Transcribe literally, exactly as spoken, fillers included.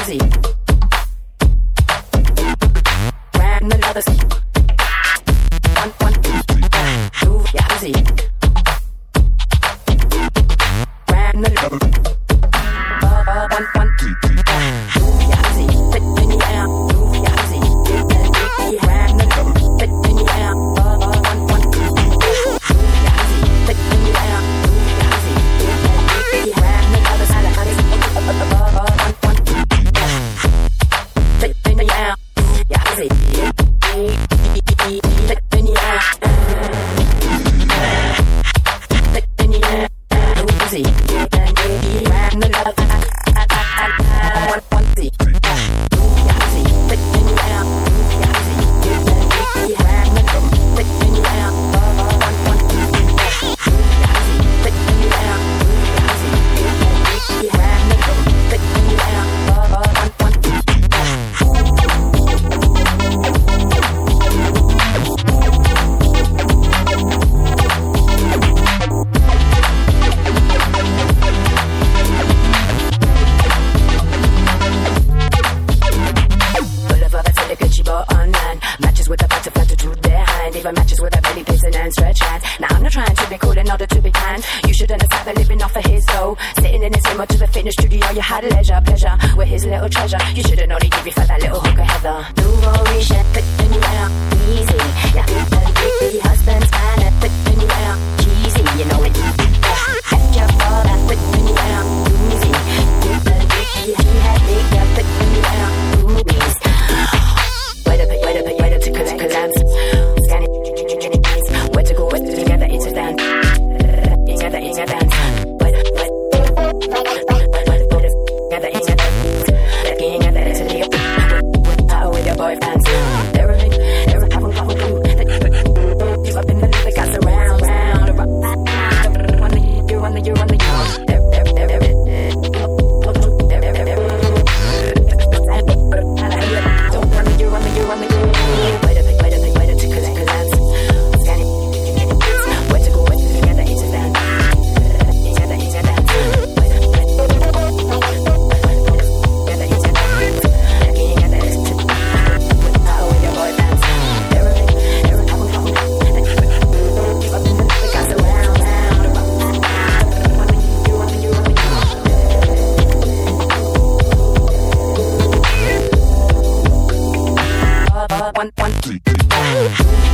Yazzie. Ran another seat. One, one, two, Yazzie. Ran another uh, one, one, two, Yazzie. Fit in the air, two, Yazzie. Ran another fit in the air, uh, one, one, two, Yazzie. Fit in the air, two, Yazzie. Ran another side of Yazzie. One, one, two, fit in the air, Yazzie. Fit in the air. Fit in the air, Yazzie. Ran another one, one, two, Yazzie. Fit in the air, Yazzie. Ran another fit in the air, one, one, two, Yazzie. Fit in the air, Yazzie. Ran another fit in the air, one, one, two. Matches with a butterfly to truth behind. Even matches with a belly pacing and stretch hands. Now I'm not trying to be cool in order to be kind. You shouldn't have started living off of his dough. Sitting in his limo to the fitness studio, you had leisure, pleasure with his little treasure. You should've known he'd give you for that little hooker Heather. Nouveau riche, fit in the air, easy. Yeah, the husband's man, fit in the air, cheesy. You know it. Catch your father, fit in the air, easy. He had makeup, fit in the air, boobies. Wait up, wait up, wait up to collect collapse. Scan it, where to go, where to together, it's a dance. Together, it's a dance. Wait up, wait up, together, it's a dance. Together, it's a dance. Out with your boyfriends. They're a they're a couple, couple, couple. You up in the liquor, got around, round, around. You're on the, you're on the, you're on the, they're, they're, they're, they're, they're. One, one, two.